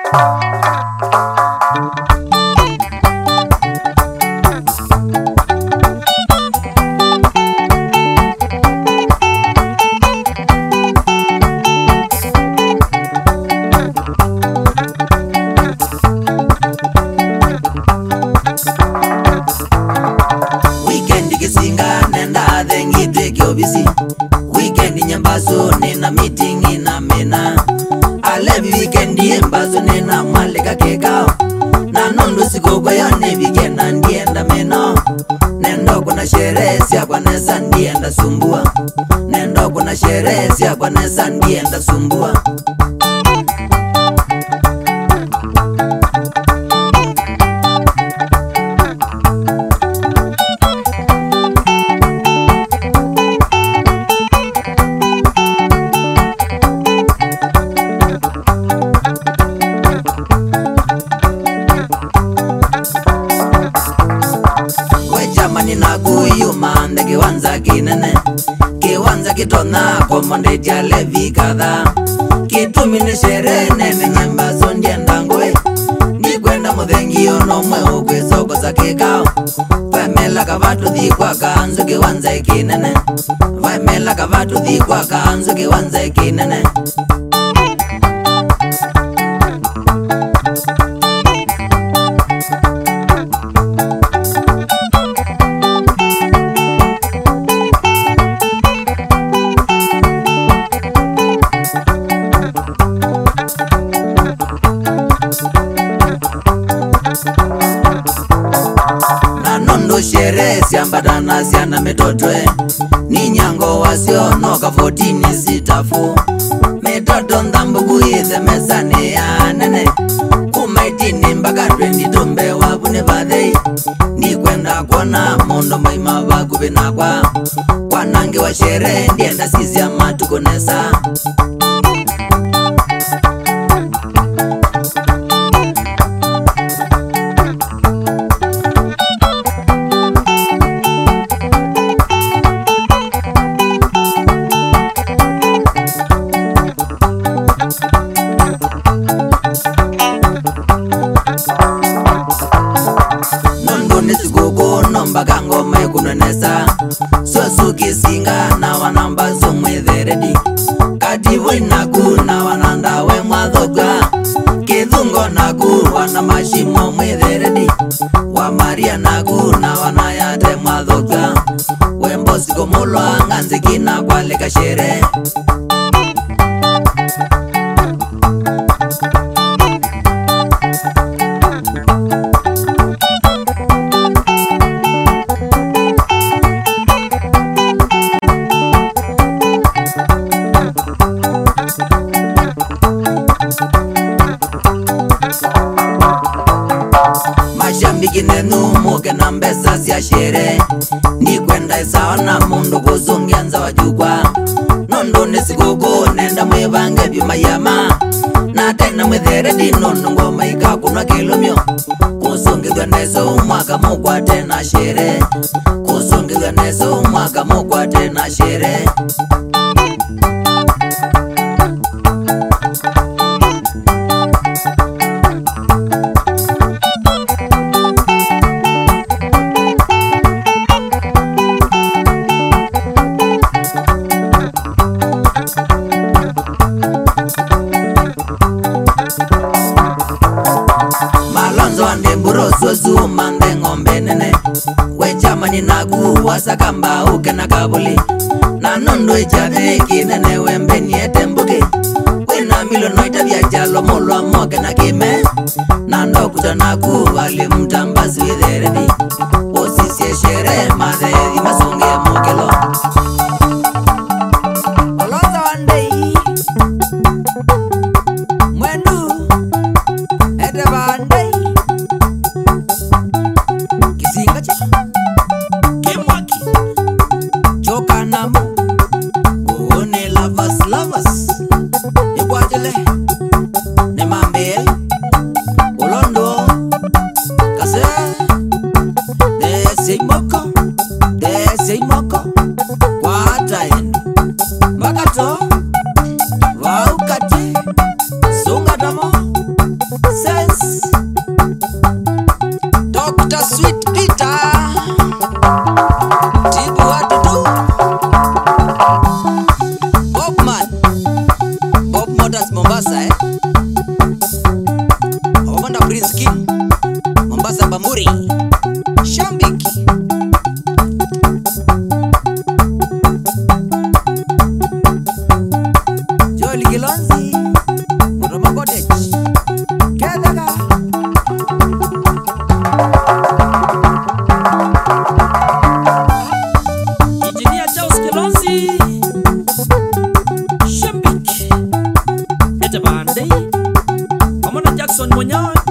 Weekend nyambazo nina meeting ina mena. Alevi weekend yembazo nina malika kekao. Na nondo sikogo ya ne weekend ndienda meno. Nendo kuna sherehe siya kwa nesa ndienda sumbua. Nendo kuna sherehe siya kwa nesa ndienda sumbua. Mande kiwanza kinene, kiwanza kitona kwa mande jale vikadha. Kitumine shere nene nyambazo ndienda ngwe. Nikwenda mudhengio no mwe ukwe soko za kikao. Vaimela kavatu dhikwa kaanzu kiwanza ikinene. Vaimela kavatu dhikwa kaanzu kiwanza ikinene. Shere siambatana siana metotwe. Ni nyango wasio noka 14 sitafu. Metoto ndambugu ithe mesane ya nene. Kumaitini mbaka 20 tumbe wabune badhei. Ni kwenda kuona mondo maima wakube na kwa nange wa shere ndienda sisi ya matukonesa. Mbaka ngoma kunonesa. Sosuki singa na wanambazo mwetheredi. Kativu inaku na wananda we mwadhoga. Kithungo naku wana mashimo mwetheredi. Wa Maria naku na wanayate mwadhoga. Wembo siko mulwa nganzikina kwa leka shere. Mashambikine numoke na mbesa siya shere. Ni kwenda isaona mundu kuzungia nza wajukwa. Nondo nesikogo nenda mwevange bimayama. Na tena mwetheredi nondo ngoma ikakunwa kilomyo. Kusungithwa neso umwaka mukwa tena shere. Kusungithwa neso umwaka mukwa tena shere. Zozu mande ngombe nene. Wechamani nagu wasakamba uke na kabuli. Na nondo echave kinene wembe niete mbuki. Wena milo noita vya jalo mulwa moke na kime. Na ndokuta nagu wali mtambazi witheredi. Osisi shere madheri masunge mokelo. Oloza wandei Mwendu Ede wandei Kimwaki Choka namu Uone lovers Ikwajele Nemambe Ulondo Kase Desi moko Wataen Makato Waukati Jonas Mombasa Wabanda Prince Kim Mombasa Bamuri Shambik Joel Gilonzi Roma Cottage Kedaga Engineer Charles Gilonzi Shambik Ete Bande Amona Jackson Monyan